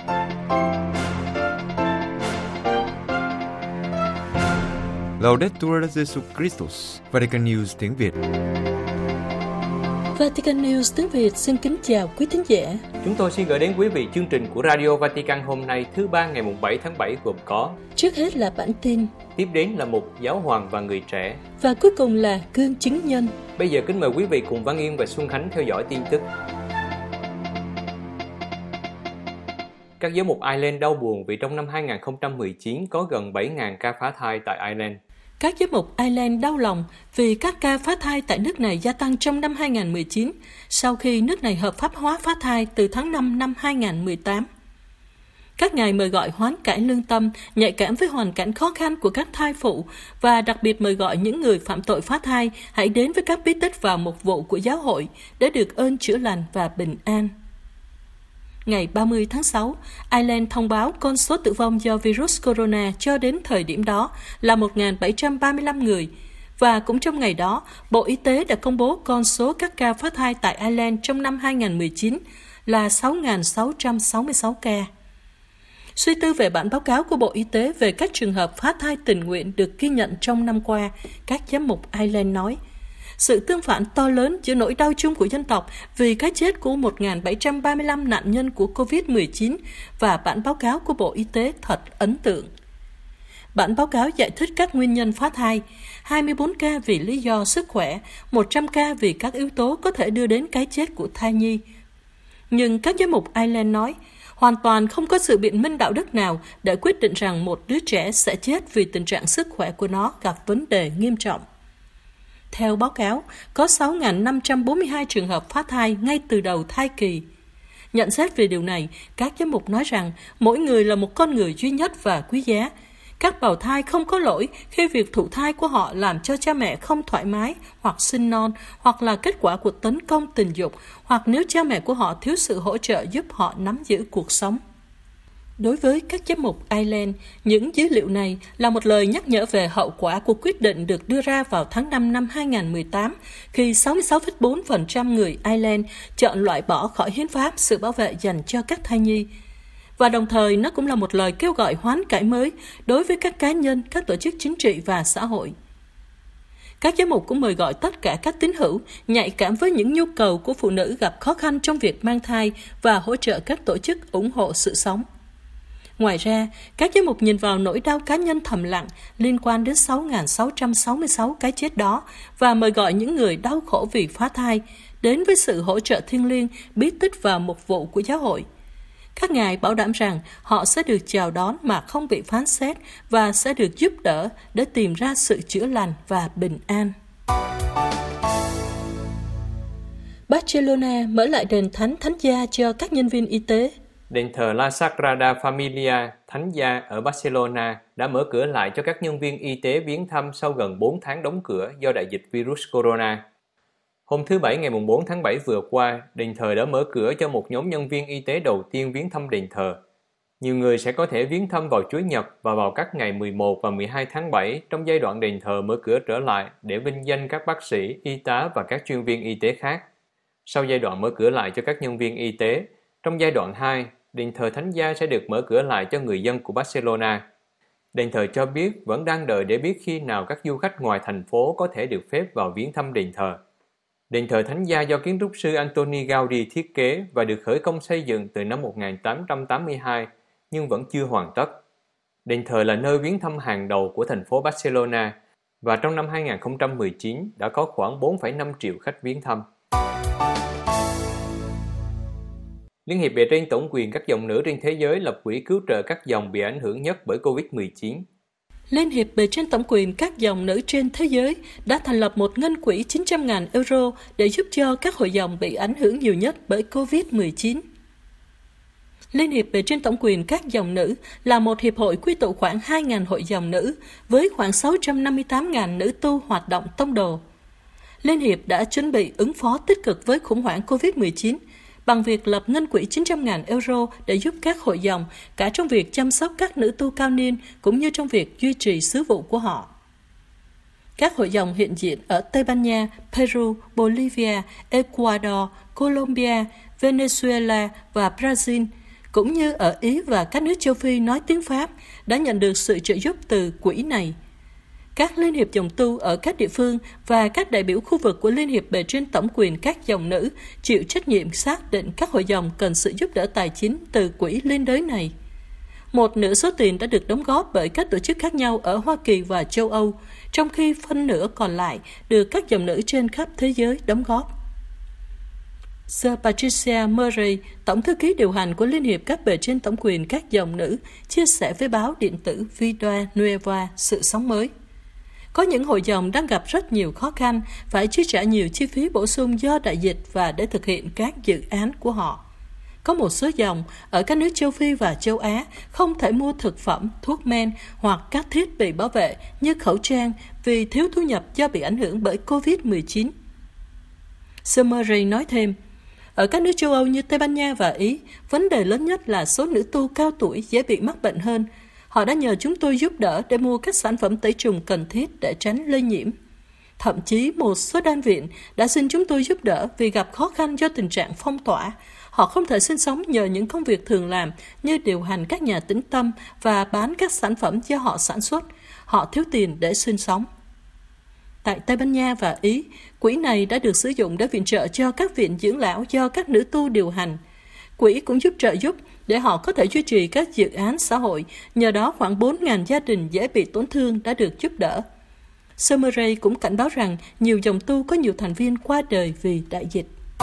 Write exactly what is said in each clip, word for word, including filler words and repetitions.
Laudetur Jesus Christus, Vatican News tiếng Việt. Vatican News tiếng Việt xin kính chào quý thính giả. Chúng tôi xin gửi đến quý vị chương trình của Radio Vatican hôm nay thứ ba ngày bảy tháng bảy gồm có: trước hết là bản tin, tiếp đến là mục Giáo hoàng và người trẻ, và cuối cùng là gương chứng nhân. Bây giờ kính mời quý vị cùng Văn Yên và Xuân Khánh theo dõi tin tức. Các giám mục Ireland đau buồn vì trong năm hai không một chín có gần bảy nghìn ca phá thai tại Ireland. Các giám mục Ireland đau lòng vì các ca phá thai tại nước này gia tăng trong năm hai không một chín, sau khi nước này hợp pháp hóa phá thai từ tháng năm năm hai không một tám. Các ngài mời gọi hoán cải lương tâm, nhạy cảm với hoàn cảnh khó khăn của các thai phụ, và đặc biệt mời gọi những người phạm tội phá thai hãy đến với các bí tích vào mục vụ của giáo hội để được ơn chữa lành và bình an. Ngày ba mươi tháng sáu, Ireland thông báo con số tử vong do virus corona cho đến thời điểm đó là một nghìn bảy trăm ba mươi lăm người. Và cũng trong ngày đó, Bộ Y tế đã công bố con số các ca phá thai tại Ireland trong năm hai không một chín là sáu nghìn sáu trăm sáu mươi sáu ca. Suy tư về bản báo cáo của Bộ Y tế về các trường hợp phá thai tình nguyện được ghi nhận trong năm qua, các giám mục Ireland nói: sự tương phản to lớn giữa nỗi đau chung của dân tộc vì cái chết của một nghìn bảy trăm ba mươi lăm nạn nhân của covid mười chín và bản báo cáo của Bộ Y tế thật ấn tượng. Bản báo cáo giải thích các nguyên nhân phá thai: hai mươi bốn ca vì lý do sức khỏe, một trăm ca vì các yếu tố có thể đưa đến cái chết của thai nhi. Nhưng các giám mục Ireland nói, hoàn toàn không có sự biện minh đạo đức nào để quyết định rằng một đứa trẻ sẽ chết vì tình trạng sức khỏe của nó gặp vấn đề nghiêm trọng. Theo báo cáo, có sáu nghìn năm trăm bốn mươi hai trường hợp phá thai ngay từ đầu thai kỳ. Nhận xét về điều này, các giám mục nói rằng mỗi người là một con người duy nhất và quý giá. Các bào thai không có lỗi khi việc thụ thai của họ làm cho cha mẹ không thoải mái hoặc sinh non, hoặc là kết quả của tấn công tình dục, hoặc nếu cha mẹ của họ thiếu sự hỗ trợ giúp họ nắm giữ cuộc sống. Đối với các giám mục Ireland, những dữ liệu này là một lời nhắc nhở về hậu quả của quyết định được đưa ra vào tháng năm năm hai không một tám, khi sáu mươi sáu phẩy bốn phần trăm người Ireland chọn loại bỏ khỏi hiến pháp sự bảo vệ dành cho các thai nhi. Và đồng thời nó cũng là một lời kêu gọi hoán cải mới đối với các cá nhân, các tổ chức chính trị và xã hội. Các giám mục cũng mời gọi tất cả các tín hữu nhạy cảm với những nhu cầu của phụ nữ gặp khó khăn trong việc mang thai và hỗ trợ các tổ chức ủng hộ sự sống. Ngoài ra, các giám mục nhìn vào nỗi đau cá nhân thầm lặng liên quan đến sáu nghìn sáu trăm sáu mươi sáu cái chết đó và mời gọi những người đau khổ vì phá thai đến với sự hỗ trợ thiêng liêng bí tích vào mục vụ của giáo hội. Các ngài bảo đảm rằng họ sẽ được chào đón mà không bị phán xét và sẽ được giúp đỡ để tìm ra sự chữa lành và bình an. Barcelona mở lại đền thánh Thánh Gia cho các nhân viên y tế. Đền thờ La Sagrada Familia Thánh Gia ở Barcelona đã mở cửa lại cho các nhân viên y tế viếng thăm sau gần bốn tháng đóng cửa do đại dịch virus corona. Hôm thứ Bảy ngày bốn tháng bảy vừa qua, đền thờ đã mở cửa cho một nhóm nhân viên y tế đầu tiên viếng thăm đền thờ. Nhiều người sẽ có thể viếng thăm vào Chủ nhật và vào các ngày mười một và mười hai tháng bảy trong giai đoạn đền thờ mở cửa trở lại để vinh danh các bác sĩ, y tá và các chuyên viên y tế khác. Sau giai đoạn mở cửa lại cho các nhân viên y tế, trong giai đoạn hai, đền thờ Thánh Gia sẽ được mở cửa lại cho người dân của Barcelona. Đền thờ cho biết vẫn đang đợi để biết khi nào các du khách ngoài thành phố có thể được phép vào viếng thăm đền thờ. Đền thờ Thánh Gia do kiến trúc sư Antoni Gaudi thiết kế và được khởi công xây dựng từ năm một nghìn tám trăm tám mươi hai nhưng vẫn chưa hoàn tất. Đền thờ là nơi viếng thăm hàng đầu của thành phố Barcelona và trong năm hai không một chín đã có khoảng bốn phẩy năm triệu khách viếng thăm. Liên hiệp bề trên tổng quyền các dòng nữ trên thế giới lập quỹ cứu trợ các dòng bị ảnh hưởng nhất bởi covid mười chín. Liên hiệp bề trên tổng quyền các dòng nữ trên thế giới đã thành lập một ngân quỹ chín trăm nghìn euro để giúp cho các hội dòng bị ảnh hưởng nhiều nhất bởi covid mười chín. Liên hiệp bề trên tổng quyền các dòng nữ là một hiệp hội quy tụ khoảng hai nghìn hội dòng nữ với khoảng sáu trăm năm mươi tám nghìn nữ tu hoạt động tông đồ. Liên hiệp đã chuẩn bị ứng phó tích cực với khủng hoảng covid mười chín bằng việc lập ngân quỹ chín trăm nghìn euro để giúp các hội dòng cả trong việc chăm sóc các nữ tu cao niên cũng như trong việc duy trì sứ vụ của họ. Các hội dòng hiện diện ở Tây Ban Nha, Peru, Bolivia, Ecuador, Colombia, Venezuela và Brazil cũng như ở Ý và các nước châu Phi nói tiếng Pháp, đã nhận được sự trợ giúp từ quỹ này. Các liên hiệp dòng tu ở các địa phương và các đại biểu khu vực của Liên hiệp bề trên tổng quyền các dòng nữ chịu trách nhiệm xác định các hội dòng cần sự giúp đỡ tài chính từ quỹ liên đới này. Một nửa số tiền đã được đóng góp bởi các tổ chức khác nhau ở Hoa Kỳ và châu Âu, trong khi phân nửa còn lại được các dòng nữ trên khắp thế giới đóng góp. Sir Patricia Murray, tổng thư ký điều hành của Liên hiệp các bề trên tổng quyền các dòng nữ, chia sẻ với báo điện tử Vida Nueva sự sống mới. Có những hội dòng đang gặp rất nhiều khó khăn, phải chi trả nhiều chi phí bổ sung do đại dịch và để thực hiện các dự án của họ. Có một số dòng ở các nước châu Phi và châu Á không thể mua thực phẩm, thuốc men hoặc các thiết bị bảo vệ như khẩu trang vì thiếu thu nhập do bị ảnh hưởng bởi covid mười chín. Sir Murray nói thêm, ở các nước châu Âu như Tây Ban Nha và Ý, vấn đề lớn nhất là số nữ tu cao tuổi dễ bị mắc bệnh hơn. Họ đã nhờ chúng tôi giúp đỡ để mua các sản phẩm tẩy trùng cần thiết để tránh lây nhiễm. Thậm chí một số đan viện đã xin chúng tôi giúp đỡ vì gặp khó khăn do tình trạng phong tỏa. Họ không thể sinh sống nhờ những công việc thường làm như điều hành các nhà tĩnh tâm và bán các sản phẩm do họ sản xuất. Họ thiếu tiền để sinh sống. Tại Tây Ban Nha và Ý, quỹ này đã được sử dụng để viện trợ cho các viện dưỡng lão do các nữ tu điều hành. Quỹ cũng giúp trợ giúp để họ có thể duy trì các dự án xã hội, nhờ đó khoảng bốn nghìn gia đình dễ bị tổn thương đã được giúp đỡ. Sir Murray cũng cảnh báo rằng nhiều dòng tu có nhiều thành viên qua đời vì đại dịch.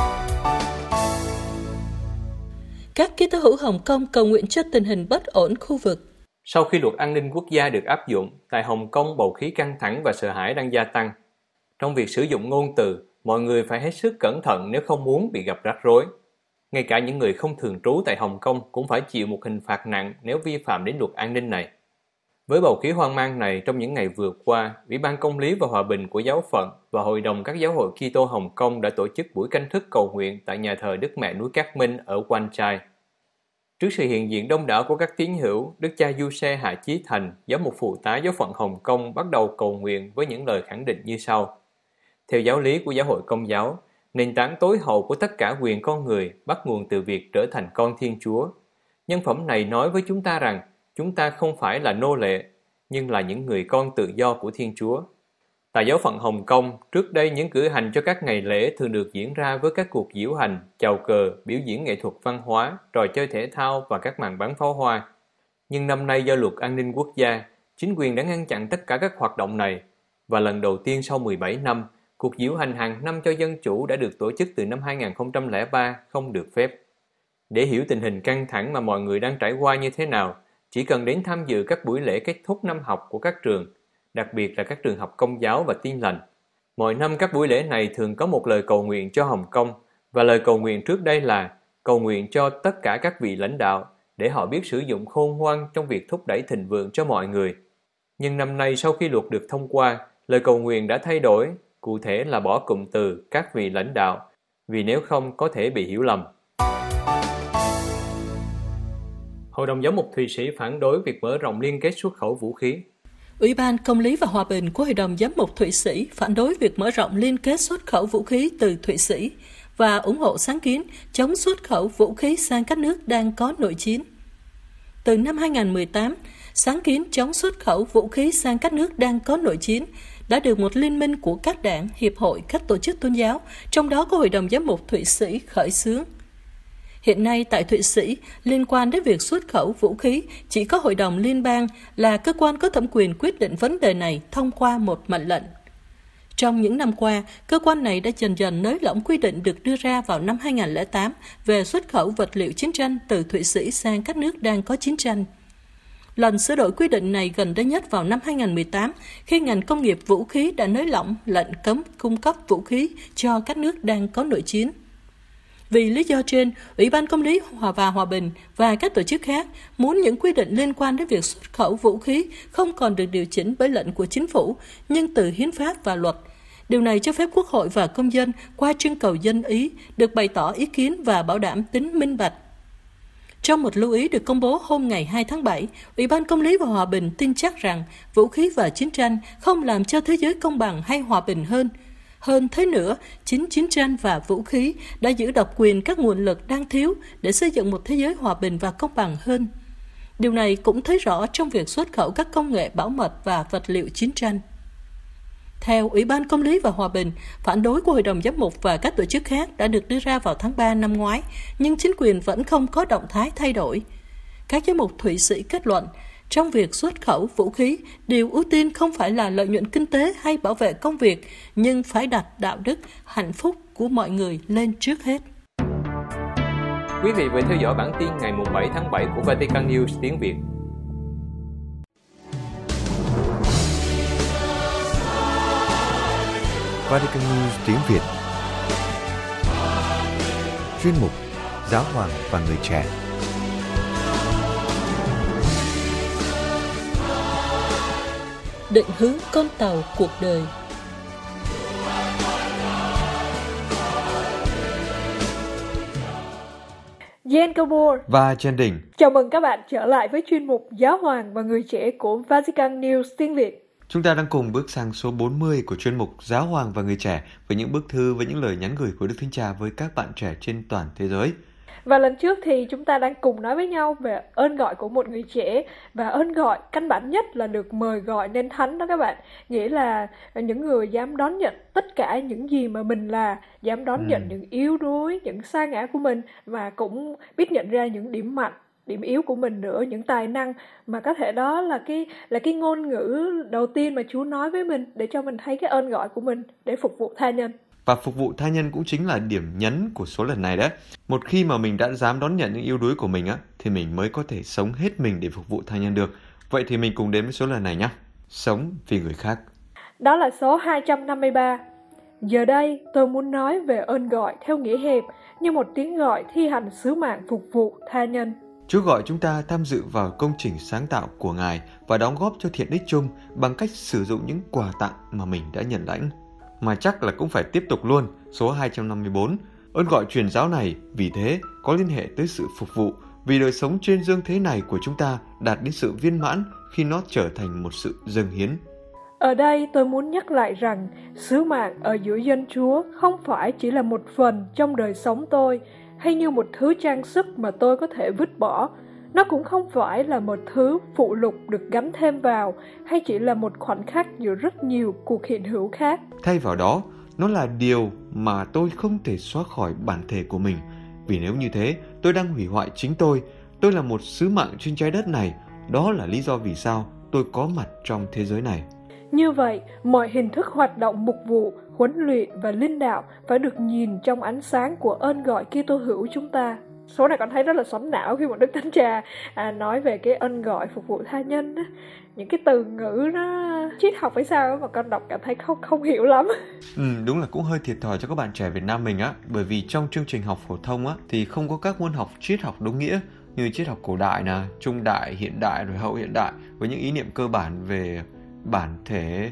Các Kitô hữu Hồng Kông cầu nguyện cho tình hình bất ổn khu vực. Sau khi luật an ninh quốc gia được áp dụng, tại Hồng Kông bầu khí căng thẳng và sợ hãi đang gia tăng. Trong việc sử dụng ngôn từ, mọi người phải hết sức cẩn thận nếu không muốn bị gặp rắc rối. Ngay cả những người không thường trú tại Hồng Kông cũng phải chịu một hình phạt nặng nếu vi phạm đến luật an ninh này. Với bầu khí hoang mang này, trong những ngày vừa qua, Ủy ban Công lý và Hòa bình của Giáo phận và Hội đồng các giáo hội Kitô Hồng Kông đã tổ chức buổi canh thức cầu nguyện tại nhà thờ Đức Mẹ núi Cát Minh ở Wan Chai. Trước sự hiện diện đông đảo của các tín hữu, Đức cha Du-se Hạ Chí Thành, giám mục phụ tá giáo phận Hồng Kông bắt đầu cầu nguyện với những lời khẳng định như sau. Theo giáo lý của giáo hội Công giáo, nền tảng tối hậu của tất cả quyền con người bắt nguồn từ việc trở thành con Thiên Chúa. Nhân phẩm này nói với chúng ta rằng chúng ta không phải là nô lệ, nhưng là những người con tự do của Thiên Chúa. Tại giáo phận Hồng Kông, trước đây những cử hành cho các ngày lễ thường được diễn ra với các cuộc diễu hành, chào cờ, biểu diễn nghệ thuật văn hóa, trò chơi thể thao và các màn bắn pháo hoa. Nhưng năm nay do luật an ninh quốc gia, chính quyền đã ngăn chặn tất cả các hoạt động này. Và lần đầu tiên sau mười bảy năm, cuộc diễu hành hàng năm cho dân chủ đã được tổ chức từ năm hai nghìn không trăm lẻ ba không được phép. Để hiểu tình hình căng thẳng mà mọi người đang trải qua như thế nào, chỉ cần đến tham dự các buổi lễ kết thúc năm học của các trường, đặc biệt là các trường học Công giáo và Tin lành. Mỗi năm các buổi lễ này thường có một lời cầu nguyện cho Hồng Kông, và lời cầu nguyện trước đây là cầu nguyện cho tất cả các vị lãnh đạo để họ biết sử dụng khôn ngoan trong việc thúc đẩy thịnh vượng cho mọi người. Nhưng năm nay sau khi luật được thông qua, lời cầu nguyện đã thay đổi, cụ thể là bỏ cụm từ các vị lãnh đạo, vì nếu không có thể bị hiểu lầm. Hội đồng Giám mục Thụy Sĩ phản đối việc mở rộng liên kết xuất khẩu vũ khí. Ủy ban Công lý và Hòa bình của Hội đồng Giám mục Thụy Sĩ phản đối việc mở rộng liên kết xuất khẩu vũ khí từ Thụy Sĩ và ủng hộ sáng kiến chống xuất khẩu vũ khí sang các nước đang có nội chiến. Từ năm hai nghìn không trăm mười tám, sáng kiến chống xuất khẩu vũ khí sang các nước đang có nội chiến đã được một liên minh của các đảng, hiệp hội, các tổ chức tôn giáo, trong đó có Hội đồng Giám mục Thụy Sĩ khởi xướng. Hiện nay tại Thụy Sĩ, liên quan đến việc xuất khẩu vũ khí, chỉ có Hội đồng Liên bang là cơ quan có thẩm quyền quyết định vấn đề này thông qua một mệnh lệnh. Trong những năm qua, cơ quan này đã dần dần nới lỏng quy định được đưa ra vào năm hai nghìn không trăm lẻ tám về xuất khẩu vật liệu chiến tranh từ Thụy Sĩ sang các nước đang có chiến tranh. Lần sửa đổi quy định này gần đây nhất vào năm hai nghìn không trăm mười tám, khi ngành công nghiệp vũ khí đã nới lỏng lệnh cấm cung cấp vũ khí cho các nước đang có nội chiến. Vì lý do trên, Ủy ban Công lý và Hòa bình và các tổ chức khác muốn những quy định liên quan đến việc xuất khẩu vũ khí không còn được điều chỉnh bởi lệnh của chính phủ, nhưng từ hiến pháp và luật. Điều này cho phép Quốc hội và công dân qua trưng cầu dân ý được bày tỏ ý kiến và bảo đảm tính minh bạch. Trong một lưu ý được công bố hôm ngày hai tháng bảy, Ủy ban Công lý và Hòa bình tin chắc rằng vũ khí và chiến tranh không làm cho thế giới công bằng hay hòa bình hơn. Hơn thế nữa, chính chiến tranh và vũ khí đã giữ độc quyền các nguồn lực đang thiếu để xây dựng một thế giới hòa bình và công bằng hơn. Điều này cũng thấy rõ trong việc xuất khẩu các công nghệ bảo mật và vật liệu chiến tranh. Theo Ủy ban Công lý và Hòa bình, phản đối của Hội đồng Giám mục và các tổ chức khác đã được đưa ra vào tháng ba năm ngoái, nhưng chính quyền vẫn không có động thái thay đổi. Các giám mục Thụy Sĩ kết luận, trong việc xuất khẩu vũ khí, điều ưu tiên không phải là lợi nhuận kinh tế hay bảo vệ công việc, nhưng phải đặt đạo đức, hạnh phúc của mọi người lên trước hết. Quý vị vừa theo dõi bản tin ngày bảy tháng bảy của Vatican News tiếng Việt. Vatican News tiếng Việt. Chuyên mục Giáo hoàng và người trẻ. Định hướng con tàu cuộc đời. Jen Kabur Và Chen Đình. Chào mừng các bạn trở lại với chuyên mục Giáo hoàng và người trẻ của Vatican News tiếng Việt. Chúng ta đang cùng bước sang số bốn mươi của chuyên mục Giáo hoàng và người trẻ với những bức thư, với những lời nhắn gửi của Đức Thánh Cha với các bạn trẻ trên toàn thế giới. Và lần trước thì chúng ta đang cùng nói với nhau về ơn gọi của một người trẻ, và ơn gọi căn bản nhất là được mời gọi nên thánh đó các bạn. Nghĩa là những người dám đón nhận tất cả những gì mà mình là, dám đón ừ. nhận những yếu đuối, những sa ngã của mình, và cũng biết nhận ra những điểm mạnh, điểm yếu của mình nữa, những tài năng mà có thể đó là cái là cái ngôn ngữ đầu tiên mà Chúa nói với mình để cho mình thấy cái ơn gọi của mình để phục vụ tha nhân. Và phục vụ tha nhân cũng chính là điểm nhấn của số lần này đấy. Một khi mà mình đã dám đón nhận những yếu đuối của mình á, thì mình mới có thể sống hết mình để phục vụ tha nhân được. Vậy thì mình cùng đến với số lần này nhé. Sống vì người khác. Đó là số hai trăm năm mươi ba. Giờ đây tôi muốn nói về ơn gọi theo nghĩa hẹp, như một tiếng gọi thi hành sứ mạng phục vụ tha nhân. Chúa gọi chúng ta tham dự vào công trình sáng tạo của Ngài và đóng góp cho thiện ích chung bằng cách sử dụng những quà tặng mà mình đã nhận lãnh. Mà chắc là cũng phải tiếp tục luôn, số hai trăm năm mươi bốn. Ơn gọi truyền giáo này vì thế có liên hệ tới sự phục vụ, vì đời sống trên dương thế này của chúng ta đạt đến sự viên mãn khi nó trở thành một sự dâng hiến. Ở đây tôi muốn nhắc lại rằng sứ mạng ở giữa dân Chúa không phải chỉ là một phần trong đời sống tôi, hay như một thứ trang sức mà tôi có thể vứt bỏ. Nó cũng không phải là một thứ phụ lục được gắn thêm vào, hay chỉ là một khoảnh khắc giữa rất nhiều cuộc hiện hữu khác. Thay vào đó, nó là điều mà tôi không thể xóa khỏi bản thể của mình. Vì nếu như thế, tôi đang hủy hoại chính tôi. Tôi là một sứ mạng trên trái đất này. Đó là lý do vì sao tôi có mặt trong thế giới này. Như vậy, mọi hình thức hoạt động mục vụ, huấn luyện và linh đạo phải được nhìn trong ánh sáng của ơn gọi Kitô hữu chúng ta. Số này con thấy rất là xoắn não khi mà Đức Thánh Cha à, nói về cái ân gọi phục vụ tha nhân á. Những cái từ ngữ nó triết học hay sao mà con đọc cảm thấy không không hiểu lắm. Ừ, đúng là cũng hơi thiệt thòi cho các bạn trẻ Việt Nam mình á, bởi vì trong chương trình học phổ thông á thì không có các môn học triết học đúng nghĩa như triết học cổ đại nè, trung đại, hiện đại rồi hậu hiện đại, với những ý niệm cơ bản về bản thể,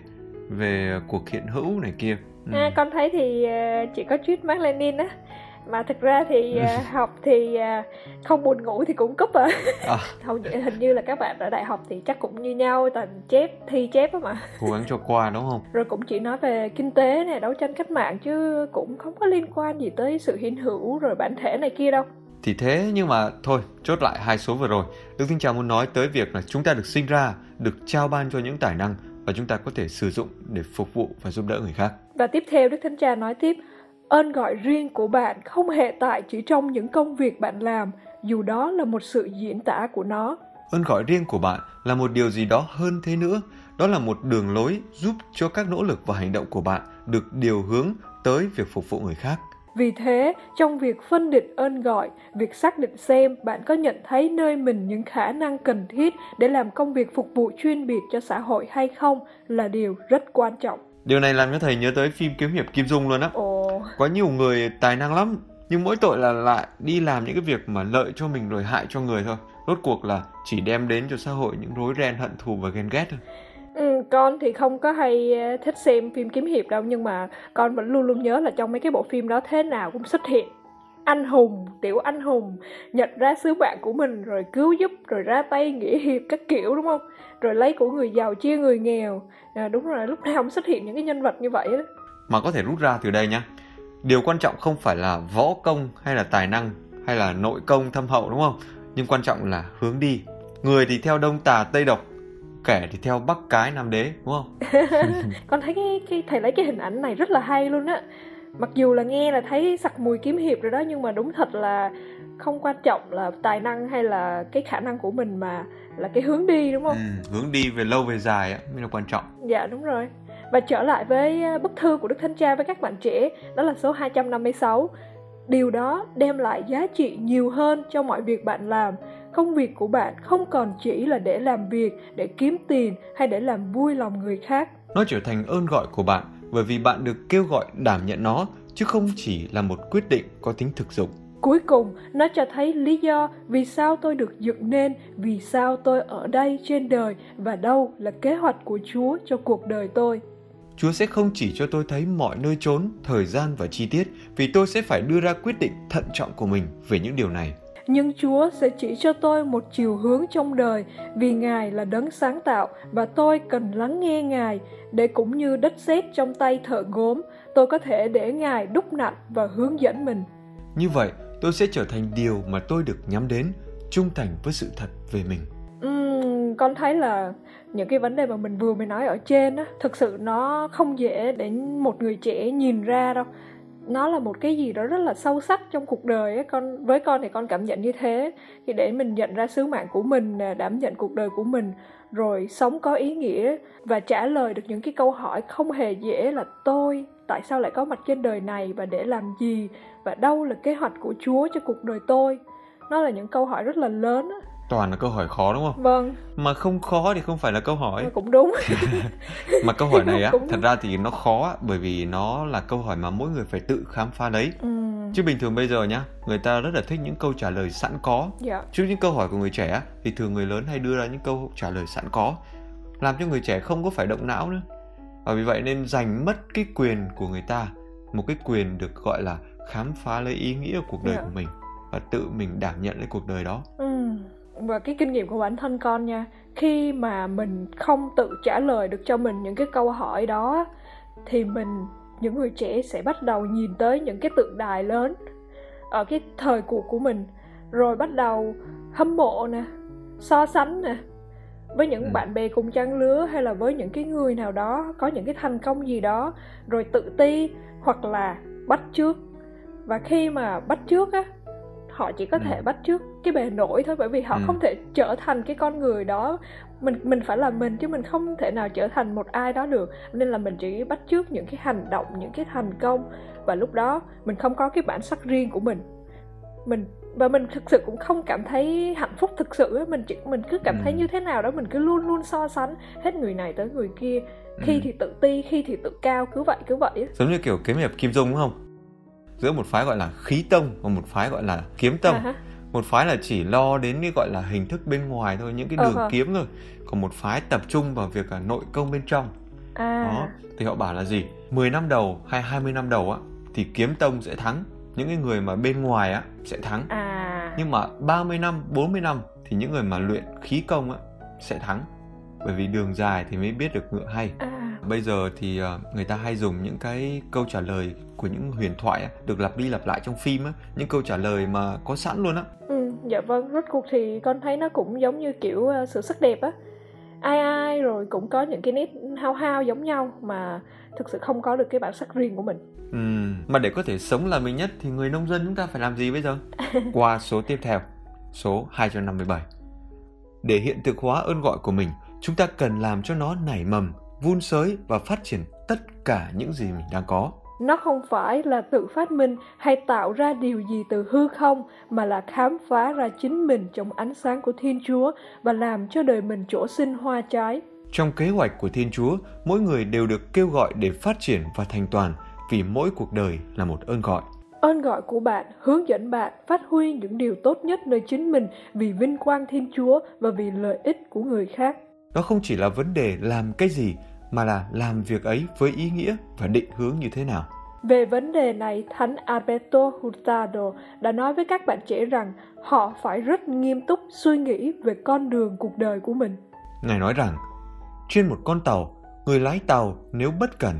về cuộc hiện hữu này kia. Ừ. À, con thấy thì chỉ có triết Mác Lênin á. Mà thực ra thì uh, học thì uh, không buồn ngủ thì cũng cúp à. à. Hầu hình như là các bạn ở đại học thì chắc cũng như nhau, toàn chép, thi chép á mà. Cố gắng cho qua đúng không? Rồi cũng chỉ nói về kinh tế này, đấu tranh cách mạng, chứ cũng không có liên quan gì tới sự hiện hữu rồi bản thể này kia đâu. Thì thế, nhưng mà thôi, chốt lại hai số vừa rồi. Đức Thánh Cha muốn nói tới việc là chúng ta được sinh ra, được trao ban cho những tài năng và chúng ta có thể sử dụng để phục vụ và giúp đỡ người khác. Và tiếp theo Đức Thánh Cha nói tiếp, ơn gọi riêng của bạn không hệ tại chỉ trong những công việc bạn làm, dù đó là một sự diễn tả của nó. Ơn gọi riêng của bạn là một điều gì đó hơn thế nữa. Đó là một đường lối giúp cho các nỗ lực và hành động của bạn được điều hướng tới việc phục vụ người khác. Vì thế, trong việc phân định ơn gọi, việc xác định xem bạn có nhận thấy nơi mình những khả năng cần thiết để làm công việc phục vụ chuyên biệt cho xã hội hay không là điều rất quan trọng. Điều này làm cho thầy nhớ tới phim kiếm hiệp Kim Dung luôn á. Ồ. Có nhiều người tài năng lắm, nhưng mỗi tội là lại đi làm những cái việc mà lợi cho mình rồi hại cho người thôi. Rốt cuộc là chỉ đem đến cho xã hội những rối ren, hận thù và ghen ghét thôi. Ừ, con thì không có hay thích xem phim kiếm hiệp đâu, nhưng mà con vẫn luôn luôn nhớ là trong mấy cái bộ phim đó thế nào cũng xuất hiện anh hùng, tiểu anh hùng nhận ra sứ mạng của mình rồi cứu giúp, rồi ra tay nghĩa hiệp các kiểu, đúng không? Rồi lấy của người giàu chia người nghèo. À, đúng rồi, lúc nào cũng xuất hiện những cái nhân vật như vậy đó. mà có thể rút ra từ đây nhá. Điều quan trọng không phải là võ công hay là tài năng hay là nội công thâm hậu, đúng không? Nhưng quan trọng là hướng đi. Người thì theo đông tà tây độc, kẻ thì theo bắc cái nam đế, đúng không? Con thấy cái, cái thầy lấy cái hình ảnh này rất là hay luôn á. Mặc dù là nghe là thấy sặc mùi kiếm hiệp rồi đó, nhưng mà đúng thật là không quan trọng là tài năng hay là cái khả năng của mình, mà là cái hướng đi, đúng không? Ừ, hướng đi về lâu về dài á mới là quan trọng. Dạ đúng rồi. Và trở lại với bức thư của Đức Thánh Cha với các bạn trẻ, đó là số hai trăm năm mươi sáu. Điều đó đem lại giá trị nhiều hơn cho mọi việc bạn làm. Công việc của bạn không còn chỉ là để làm việc, để kiếm tiền hay để làm vui lòng người khác. Nó trở thành ơn gọi của bạn bởi vì bạn được kêu gọi đảm nhận nó, chứ không chỉ là một quyết định có tính thực dụng. Cuối cùng, nó cho thấy lý do vì sao tôi được dựng nên, vì sao tôi ở đây trên đời và đâu là kế hoạch của Chúa cho cuộc đời tôi. Chúa sẽ không chỉ cho tôi thấy mọi nơi chốn, thời gian và chi tiết, vì tôi sẽ phải đưa ra quyết định thận trọng của mình về những điều này. Nhưng Chúa sẽ chỉ cho tôi một chiều hướng trong đời, vì Ngài là đấng sáng tạo và tôi cần lắng nghe Ngài, để cũng như đất sét trong tay thợ gốm, tôi có thể để Ngài đúc nặn và hướng dẫn mình. Như vậy, tôi sẽ trở thành điều mà tôi được nhắm đến, trung thành với sự thật về mình. Uhm, con thấy là những cái vấn đề mà mình vừa mới nói ở trên á, thực sự nó không dễ để một người trẻ nhìn ra đâu. Nó là một cái gì đó rất là sâu sắc trong cuộc đời ấy. Con với con thì con cảm nhận như thế, thì để mình nhận ra sứ mạng của mình, đảm nhận cuộc đời của mình, rồi sống có ý nghĩa và trả lời được những cái câu hỏi không hề dễ là tôi tại sao lại có mặt trên đời này và để làm gì, và đâu là kế hoạch của Chúa cho cuộc đời tôi. Nó là những câu hỏi rất là lớn á. Toàn là câu hỏi khó, đúng không? Vâng. Mà không khó thì không phải là câu hỏi. Cũng đúng. Mà câu hỏi này á, thật ra thì nó khó á, bởi vì nó là câu hỏi mà mỗi người phải tự khám phá lấy. Ừ. Chứ bình thường bây giờ nhá, người ta rất là thích những câu trả lời sẵn có. Dạ. Trước những câu hỏi của người trẻ á, thì thường người lớn hay đưa ra những câu trả lời sẵn có, làm cho người trẻ không có phải động não nữa. Và vì vậy nên giành mất cái quyền của người ta, một cái quyền được gọi là khám phá lấy ý nghĩa của cuộc đời dạ. của mình và tự mình đảm nhận lấy cuộc đời đó. Ừ. Và cái kinh nghiệm của bản thân con nha, khi mà mình không tự trả lời được cho mình những cái câu hỏi đó, thì mình, những người trẻ sẽ bắt đầu nhìn tới những cái tượng đài lớn ở cái thời cuộc của mình, rồi bắt đầu hâm mộ nè, so sánh nè với những ừ. bạn bè cùng trang lứa, hay là với những cái người nào đó có những cái thành công gì đó, rồi tự ti hoặc là bắt chước. Và khi mà bắt chước á, họ chỉ có thể ừ. bắt chước cái bề nổi thôi, bởi vì họ ừ. không thể trở thành cái con người đó. Mình mình phải là mình, chứ mình không thể nào trở thành một ai đó được. Nên là mình chỉ bắt chước những cái hành động, những cái thành công, và lúc đó mình không có cái bản sắc riêng của mình. Mình và mình thực sự cũng không cảm thấy hạnh phúc thực sự. Mình chỉ mình cứ cảm ừ. thấy như thế nào đó, mình cứ luôn luôn so sánh hết người này tới người kia. Khi ừ. thì tự ti, khi thì tự cao, cứ vậy cứ vậy. Giống như kiểu kiếm hiệp Kim Dung, đúng không? Giữa một phái gọi là khí tông và một phái gọi là kiếm tông. À, một phái là chỉ lo đến cái gọi là hình thức bên ngoài thôi, những cái đường uh-huh. kiếm thôi. Còn một phái tập trung vào việc là nội công bên trong. À. Đó, thì họ bảo là gì? mười năm đầu hay hai mươi năm đầu á, thì kiếm tông sẽ thắng. Những cái người mà bên ngoài á sẽ thắng. À. Nhưng mà ba mươi năm, bốn mươi năm thì những người mà luyện khí công á sẽ thắng. Bởi vì đường dài thì mới biết được ngựa hay. À. Bây giờ thì người ta hay dùng những cái câu trả lời của những huyền thoại á, được lặp đi lặp lại trong phim á, những câu trả lời mà có sẵn luôn á. Ừ, dạ vâng, rốt cuộc thì con thấy nó cũng giống như kiểu uh, sự sắc đẹp á. Ai ai rồi cũng có những cái nét hao hao giống nhau, mà thực sự không có được cái bản sắc riêng của mình. Ừ, mà để có thể sống là mình nhất thì người nông dân chúng ta phải làm gì bây giờ? Qua số tiếp theo, số hai trăm năm mươi bảy. Để hiện thực hóa ơn gọi của mình, chúng ta cần làm cho nó nảy mầm, vun sới và phát triển tất cả những gì mình đang có. Nó không phải là tự phát minh hay tạo ra điều gì từ hư không, mà là khám phá ra chính mình trong ánh sáng của Thiên Chúa và làm cho đời mình trổ sinh hoa trái. Trong kế hoạch của Thiên Chúa, mỗi người đều được kêu gọi để phát triển và thành toàn, vì mỗi cuộc đời là một ơn gọi. Ơn gọi của bạn hướng dẫn bạn phát huy những điều tốt nhất nơi chính mình vì vinh quang Thiên Chúa và vì lợi ích của người khác. Đó không chỉ là vấn đề làm cái gì, mà là làm việc ấy với ý nghĩa và định hướng như thế nào. Về vấn đề này, Thánh Alberto Hurtado đã nói với các bạn trẻ rằng họ phải rất nghiêm túc suy nghĩ về con đường cuộc đời của mình. Ngài nói rằng, trên một con tàu, người lái tàu nếu bất cẩn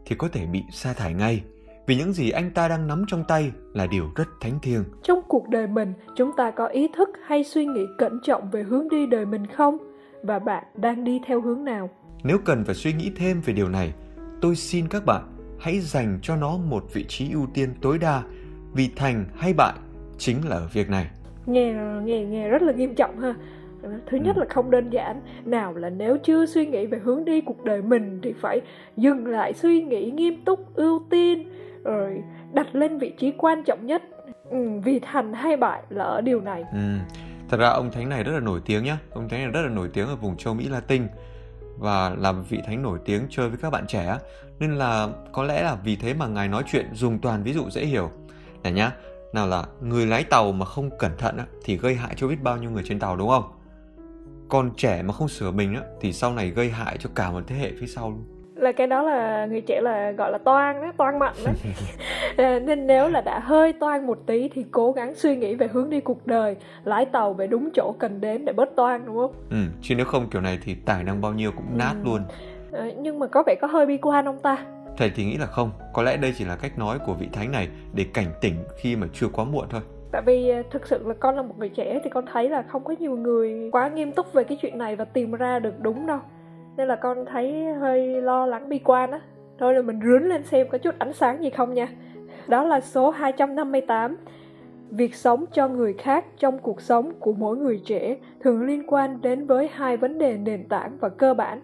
thì có thể bị sa thải ngay, vì những gì anh ta đang nắm trong tay là điều rất thánh thiêng. Trong cuộc đời mình, chúng ta có ý thức hay suy nghĩ cẩn trọng về hướng đi đời mình không? Và bạn đang đi theo hướng nào? Nếu cần phải suy nghĩ thêm về điều này, tôi xin các bạn hãy dành cho nó một vị trí ưu tiên tối đa, vì thành hay bại chính là ở việc này. Nghe nghe nghe rất là nghiêm trọng ha. Thứ nhất ừ. là không đơn giản. Nào là nếu chưa suy nghĩ về hướng đi cuộc đời mình thì phải dừng lại suy nghĩ nghiêm túc, ưu tiên, rồi đặt lên vị trí quan trọng nhất. Ừ, vì thành hay bại là ở điều này. Ừ. Thật ra ông thánh này rất là nổi tiếng nhá. Ông thánh này rất là nổi tiếng ở vùng châu Mỹ Latin và là một vị thánh nổi tiếng chơi với các bạn trẻ, nên là có lẽ là vì thế mà ngài nói chuyện dùng toàn ví dụ dễ hiểu. Này nhá, nào là người lái tàu mà không cẩn thận thì gây hại cho biết bao nhiêu người trên tàu, đúng không? Còn trẻ mà không sửa mình thì sau này gây hại cho cả một thế hệ phía sau luôn. Là cái đó là người trẻ là gọi là toan đó, toan mặn đó. Nên nếu là đã hơi toan một tí thì cố gắng suy nghĩ về hướng đi cuộc đời, lái tàu về đúng chỗ cần đến để bớt toan, đúng không? Ừ, chứ nếu không kiểu này thì tài năng bao nhiêu cũng nát ừ. luôn. À, nhưng mà có vẻ có hơi bi quan không ta? Thầy thì nghĩ là không, có lẽ đây chỉ là cách nói của vị thánh này để cảnh tỉnh khi mà chưa quá muộn thôi. Tại vì thực sự là con là một người trẻ thì con thấy là không có nhiều người quá nghiêm túc về cái chuyện này và tìm ra được đúng đâu. Nên là con thấy hơi lo lắng bi quan á. Thôi là mình rướn lên xem có chút ánh sáng gì không nha. Đó là số hai trăm năm mươi tám. Việc sống cho người khác trong cuộc sống của mỗi người trẻ thường liên quan đến với hai vấn đề nền tảng và cơ bản.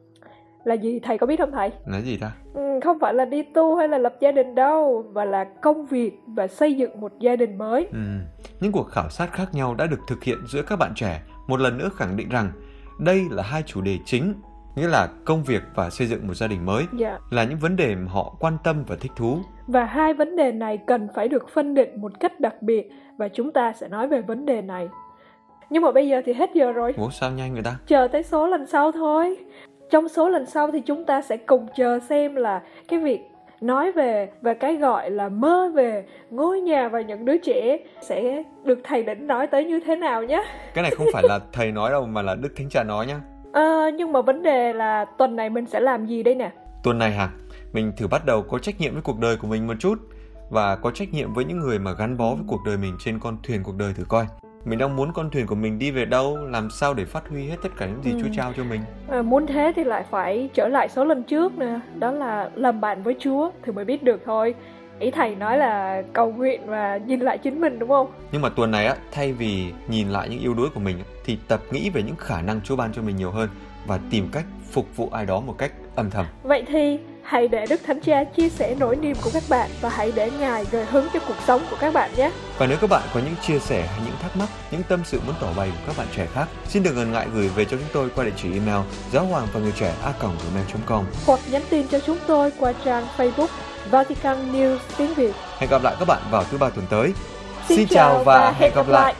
Là gì thầy có biết không thầy? Là gì ta? Ừ, không phải là đi tu hay là lập gia đình đâu, mà là công việc và xây dựng một gia đình mới. Ừ. Những cuộc khảo sát khác nhau đã được thực hiện giữa các bạn trẻ, một lần nữa khẳng định rằng đây là hai chủ đề chính, nghĩa là công việc và xây dựng một gia đình mới, dạ. là những vấn đề mà họ quan tâm và thích thú. Và hai vấn đề này cần phải được phân định một cách đặc biệt, và chúng ta sẽ nói về vấn đề này. Nhưng mà bây giờ thì hết giờ rồi. Ủa sao nhanh người ta? Chờ tới số lần sau thôi. Trong số lần sau thì chúng ta sẽ cùng chờ xem là cái việc nói về và cái gọi là mơ về ngôi nhà và những đứa trẻ sẽ được thầy Đỉnh nói tới như thế nào nhé. Cái này không phải là thầy nói đâu mà là Đức Thánh Cha nói nhá. À, nhưng mà vấn đề là tuần này mình sẽ làm gì đây nè? Tuần này hả? Mình thử bắt đầu có trách nhiệm với cuộc đời của mình một chút, và có trách nhiệm với những người mà gắn bó với cuộc đời mình trên con thuyền cuộc đời thử coi. Mình đang muốn con thuyền của mình đi về đâu, làm sao để phát huy hết tất cả những gì ừ. Chúa trao cho mình. À, muốn thế thì lại phải trở lại số lần trước nè, đó là làm bạn với Chúa thì mới biết được thôi. Ý thầy nói là cầu nguyện và nhìn lại chính mình, đúng không? Nhưng mà tuần này á, thay vì nhìn lại những yếu đuối của mình thì tập nghĩ về những khả năng Chúa ban cho mình nhiều hơn và tìm cách phục vụ ai đó một cách âm thầm. Vậy thì hãy để Đức Thánh Cha chia sẻ nỗi niềm của các bạn và hãy để Ngài gợi hứng cho cuộc sống của các bạn nhé. Và nếu các bạn có những chia sẻ hay những thắc mắc, những tâm sự muốn tỏ bày của các bạn trẻ khác, xin đừng ngần ngại gửi về cho chúng tôi qua địa chỉ email giáo hoàng và người trẻ a còng gmail chấm com hoặc nhắn tin cho chúng tôi qua trang Facebook Vatican News tiếng Việt. Hẹn gặp lại các bạn vào thứ ba tuần tới. Xin, Xin chào và hẹn gặp lại.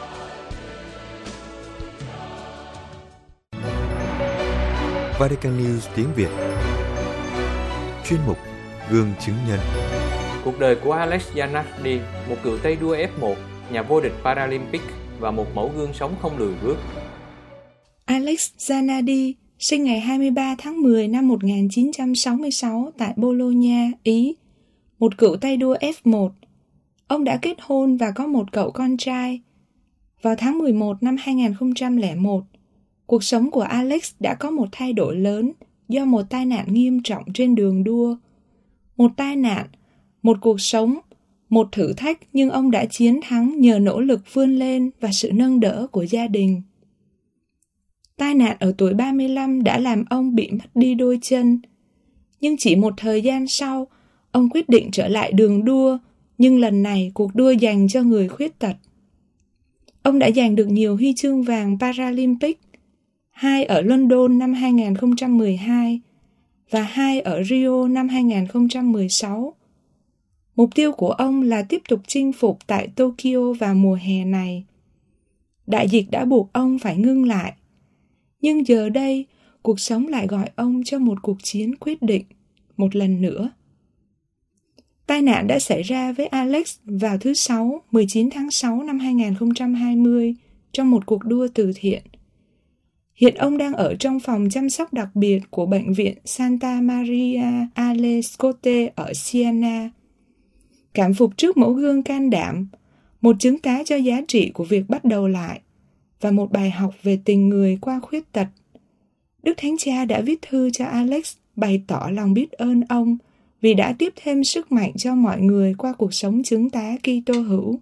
Vatican News tiếng Việt. Chuyên mục Gương chứng nhân. Cuộc đời của Alex Zanardi, một cựu tay đua ép một, nhà vô địch Paralympic và một mẫu gương sống không lùi bước. Alex Zanardi sinh ngày hai mươi ba tháng mười năm một nghìn chín trăm sáu mươi sáu tại Bologna, Ý, một cựu tay đua ép một. Ông đã kết hôn và có một cậu con trai. Vào tháng mười một năm hai nghìn không trăm lẻ một, cuộc sống của Alex đã có một thay đổi lớn do một tai nạn nghiêm trọng trên đường đua. Một tai nạn, một cuộc sống, một thử thách, nhưng ông đã chiến thắng nhờ nỗ lực vươn lên và sự nâng đỡ của gia đình. Tai nạn ở tuổi ba mươi lăm đã làm ông bị mất đi đôi chân. Nhưng chỉ một thời gian sau, ông quyết định trở lại đường đua, nhưng lần này cuộc đua dành cho người khuyết tật. Ông đã giành được nhiều huy chương vàng Paralympic, hai ở London năm hai nghìn không trăm mười hai và hai ở Rio năm hai nghìn không trăm mười sáu. Mục tiêu của ông là tiếp tục chinh phục tại Tokyo vào mùa hè này. Đại dịch đã buộc ông phải ngưng lại. Nhưng giờ đây, cuộc sống lại gọi ông cho một cuộc chiến quyết định, một lần nữa. Tai nạn đã xảy ra với Alex vào thứ Sáu, mười chín tháng sáu năm hai nghìn không trăm hai mươi, trong một cuộc đua từ thiện. Hiện ông đang ở trong phòng chăm sóc đặc biệt của bệnh viện Santa Maria alle Scotte ở Siena. Cảm phục trước mẫu gương can đảm, một chứng tá cho giá trị của việc bắt đầu lại, và một bài học về tình người qua khuyết tật. Đức Thánh Cha đã viết thư cho Alex bày tỏ lòng biết ơn ông vì đã tiếp thêm sức mạnh cho mọi người qua cuộc sống chứng tá Kitô hữu.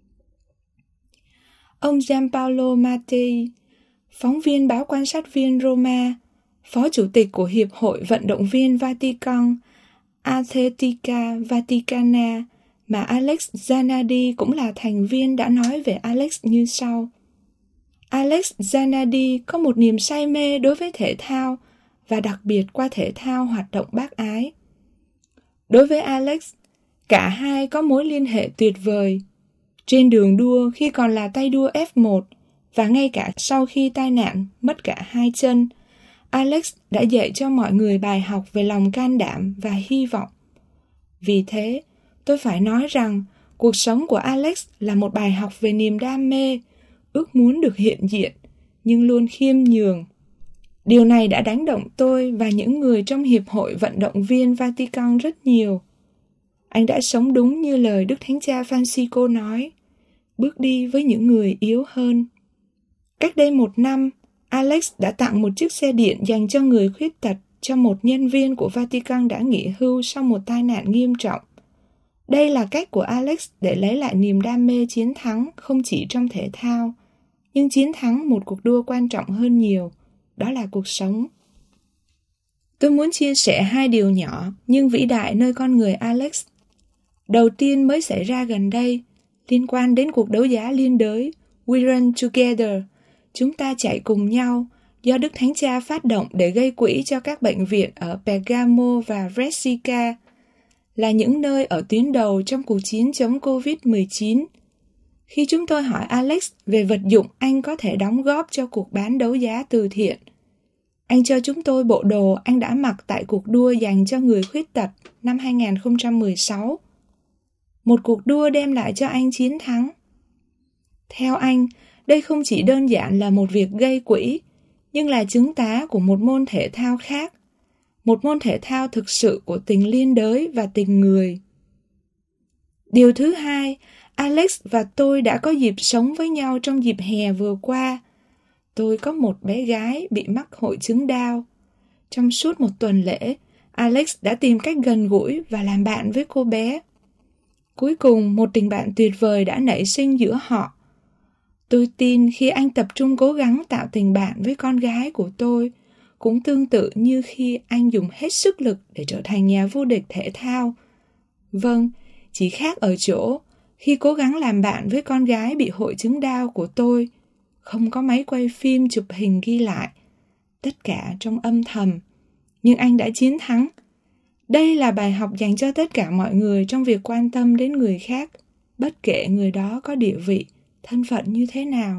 Ông Gianpaolo Mattei, phóng viên báo Quan sát viên Roma, phó chủ tịch của Hiệp hội Vận động viên Vatican Atletica Vaticana, mà Alex Zanardi cũng là thành viên, đã nói về Alex như sau. Alex Zanardi có một niềm say mê đối với thể thao và đặc biệt qua thể thao hoạt động bác ái. Đối với Alex, cả hai có mối liên hệ tuyệt vời. Trên đường đua khi còn là tay đua ép một và ngay cả sau khi tai nạn mất cả hai chân, Alex đã dạy cho mọi người bài học về lòng can đảm và hy vọng. Vì thế, tôi phải nói rằng cuộc sống của Alex là một bài học về niềm đam mê, ước muốn được hiện diện, nhưng luôn khiêm nhường. Điều này đã đánh động tôi và những người trong Hiệp hội Vận động viên Vatican rất nhiều. Anh đã sống đúng như lời Đức Thánh Cha Francisco nói, bước đi với những người yếu hơn. Cách đây một năm, Alex đã tặng một chiếc xe điện dành cho người khuyết tật cho một nhân viên của Vatican đã nghỉ hưu sau một tai nạn nghiêm trọng. Đây là cách của Alex để lấy lại niềm đam mê chiến thắng không chỉ trong thể thao, nhưng chiến thắng một cuộc đua quan trọng hơn nhiều, đó là cuộc sống. Tôi muốn chia sẻ hai điều nhỏ nhưng vĩ đại nơi con người Alex. Đầu tiên mới xảy ra gần đây, liên quan đến cuộc đấu giá liên đới We Run Together, chúng ta chạy cùng nhau, do Đức Thánh Cha phát động để gây quỹ cho các bệnh viện ở Bergamo và Brescia, là những nơi ở tuyến đầu trong cuộc chiến chống covid mười chín. Khi chúng tôi hỏi Alex về vật dụng anh có thể đóng góp cho cuộc bán đấu giá từ thiện, anh cho chúng tôi bộ đồ anh đã mặc tại cuộc đua dành cho người khuyết tật năm hai không một sáu. Một cuộc đua đem lại cho anh chiến thắng. Theo anh, đây không chỉ đơn giản là một việc gây quỹ, nhưng là chứng tá của một môn thể thao khác, một môn thể thao thực sự của tình liên đới và tình người. Điều thứ hai, Alex và tôi đã có dịp sống với nhau trong dịp hè vừa qua. Tôi có một bé gái bị mắc hội chứng Down. Trong suốt một tuần lễ, Alex đã tìm cách gần gũi và làm bạn với cô bé. Cuối cùng, một tình bạn tuyệt vời đã nảy sinh giữa họ. Tôi tin khi anh tập trung cố gắng tạo tình bạn với con gái của tôi, cũng tương tự như khi anh dùng hết sức lực để trở thành nhà vô địch thể thao. Vâng, chỉ khác ở chỗ, khi cố gắng làm bạn với con gái bị hội chứng Down của tôi, không có máy quay phim chụp hình ghi lại, tất cả trong âm thầm. Nhưng anh đã chiến thắng. Đây là bài học dành cho tất cả mọi người trong việc quan tâm đến người khác, bất kể người đó có địa vị, thân phận như thế nào.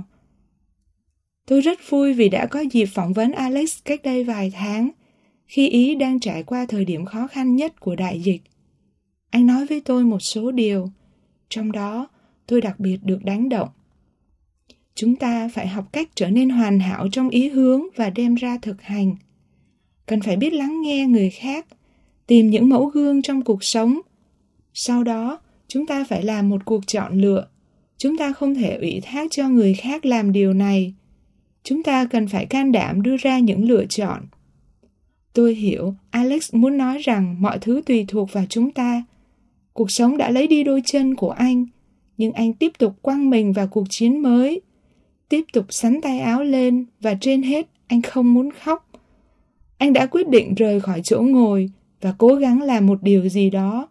Tôi rất vui vì đã có dịp phỏng vấn Alex cách đây vài tháng, khi Ý đang trải qua thời điểm khó khăn nhất của đại dịch. Anh nói với tôi một số điều, trong đó tôi đặc biệt được đánh động. Chúng ta phải học cách trở nên hoàn hảo trong ý hướng và đem ra thực hành. Cần phải biết lắng nghe người khác, tìm những mẫu gương trong cuộc sống. Sau đó, chúng ta phải làm một cuộc chọn lựa. Chúng ta không thể ủy thác cho người khác làm điều này. Chúng ta cần phải can đảm đưa ra những lựa chọn. Tôi hiểu Alex muốn nói rằng mọi thứ tùy thuộc vào chúng ta. Cuộc sống đã lấy đi đôi chân của anh, nhưng anh tiếp tục quăng mình vào cuộc chiến mới. Tiếp tục xắn tay áo lên và trên hết anh không muốn khóc. Anh đã quyết định rời khỏi chỗ ngồi và cố gắng làm một điều gì đó.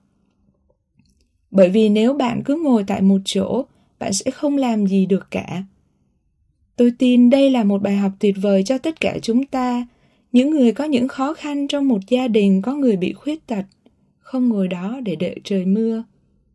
Bởi vì nếu bạn cứ ngồi tại một chỗ, bạn sẽ không làm gì được cả. Tôi tin đây là một bài học tuyệt vời cho tất cả chúng ta, những người có những khó khăn trong một gia đình có người bị khuyết tật, không ngồi đó để đợi trời mưa.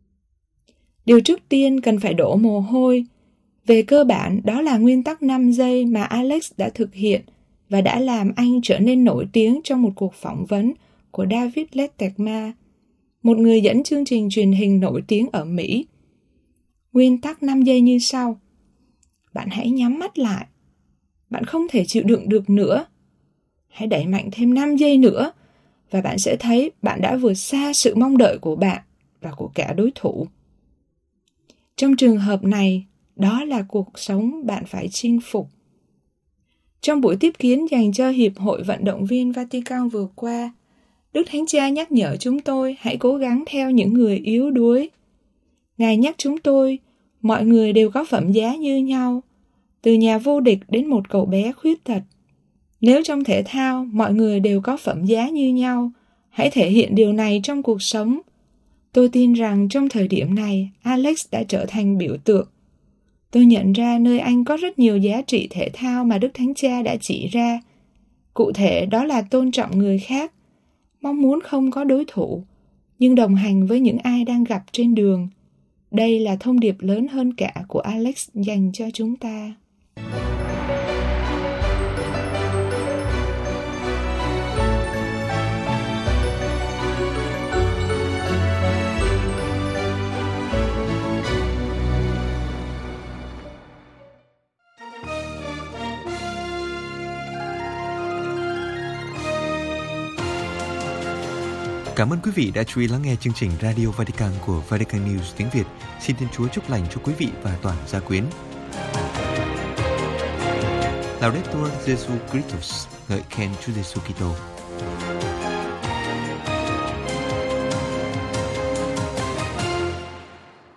Điều trước tiên cần phải đổ mồ hôi. Về cơ bản, đó là nguyên tắc năm giây mà Alex đã thực hiện và đã làm anh trở nên nổi tiếng trong một cuộc phỏng vấn của David Letterman, một người dẫn chương trình truyền hình nổi tiếng ở Mỹ. Nguyên tắc năm giây như sau. Bạn hãy nhắm mắt lại. Bạn không thể chịu đựng được nữa. Hãy đẩy mạnh thêm năm giây nữa và bạn sẽ thấy bạn đã vượt xa sự mong đợi của bạn và của cả đối thủ. Trong trường hợp này, đó là cuộc sống bạn phải chinh phục. Trong buổi tiếp kiến dành cho Hiệp hội Vận động viên Vatican vừa qua, Đức Thánh Cha nhắc nhở chúng tôi hãy cố gắng theo những người yếu đuối. Ngài nhắc chúng tôi, mọi người đều có phẩm giá như nhau, từ nhà vô địch đến một cậu bé khuyết tật. Nếu trong thể thao mọi người đều có phẩm giá như nhau, hãy thể hiện điều này trong cuộc sống. Tôi tin rằng trong thời điểm này, Alex đã trở thành biểu tượng. Tôi nhận ra nơi anh có rất nhiều giá trị thể thao mà Đức Thánh Cha đã chỉ ra. Cụ thể đó là tôn trọng người khác, mong muốn không có đối thủ, nhưng đồng hành với những ai đang gặp trên đường. Đây là thông điệp lớn hơn cả của Alex dành cho chúng ta. Cảm ơn quý vị đã chú ý lắng nghe chương trình Radio Vatican của Vatican News tiếng Việt. Xin Thiên Chúa chúc lành cho quý vị và toàn gia quyến. Laudetur Jesu Christus, ngợi khen Chúa Giêsu Kitô.